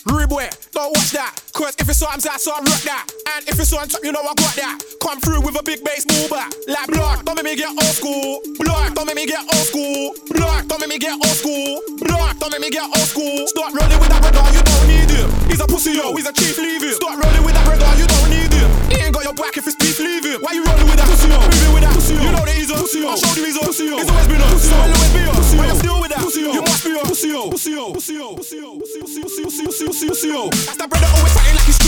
Rude boy, don't watch that. Cause if it's something I saw rock that. And if it's on top, you know I got that. Come through with a big bass move back. Like blood, don't make me get old school. Blood, don't make me get old school. Blood, don't make me get old school. Blood, don't make me get old school. Start rolling with that brother, you don't need him. He's a pussy yo, he's a chief, leave him. Start rolling with that brother, you don't need him. He ain't got your back if it's beef, leave him. Why you rolling with that pussy yo? Moving with that pussy yo. You know that he's a pussy yo. I showed you he's a pussy yo. He's always been a pussy yo. He'll always be a pussy yo. Why you still with that pussy yo? You must be a pussy yo. Pussy yo. Pussy yo. Pussy yo. Pussy yo. Pussy yo. Pussy yo. Pussy yo. Pussy yo. Pussy yo. That's that brother always fighting like he's